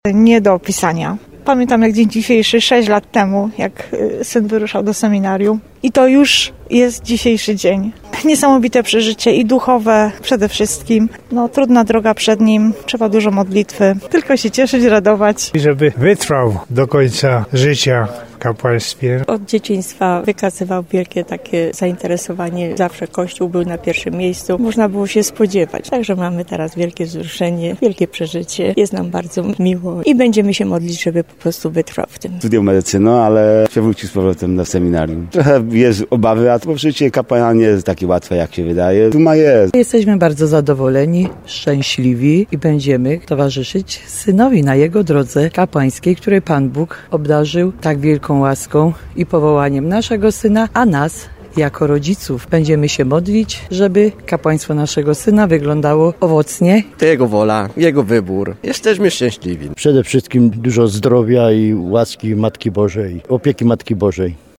nie do opisania. Pamiętam jak dzień dzisiejszy, 6 lat temu, jak syn wyruszał do seminarium. I to już jest dzisiejszy dzień. Niesamowite przeżycie i duchowe przede wszystkim. Trudna droga przed nim, trzeba dużo modlitwy. Tylko się cieszyć, radować. I żeby wytrwał do końca życia w kapłaństwie. Od dzieciństwa wykazywał wielkie takie zainteresowanie. Zawsze Kościół był na pierwszym miejscu. Można było się spodziewać. Także mamy teraz wielkie wzruszenie, wielkie przeżycie. Jest nam bardzo miło i będziemy się modlić, żeby po prostu wytrwał w tym. Studium medycyny, ale przewrócił z powrotem na seminarium. Trochę jest obawy, a to życie kapłana nie jest takie łatwe, jak się wydaje. Duma jest. Jesteśmy bardzo zadowoleni, szczęśliwi i będziemy towarzyszyć synowi na jego drodze kapłańskiej, której Pan Bóg obdarzył tak wielką łaską i powołaniem naszego syna, a nas jako rodziców będziemy się modlić, żeby kapłaństwo naszego syna wyglądało owocnie. To jego wola, jego wybór. Jesteśmy szczęśliwi. Przede wszystkim dużo zdrowia i łaski Matki Bożej, opieki Matki Bożej.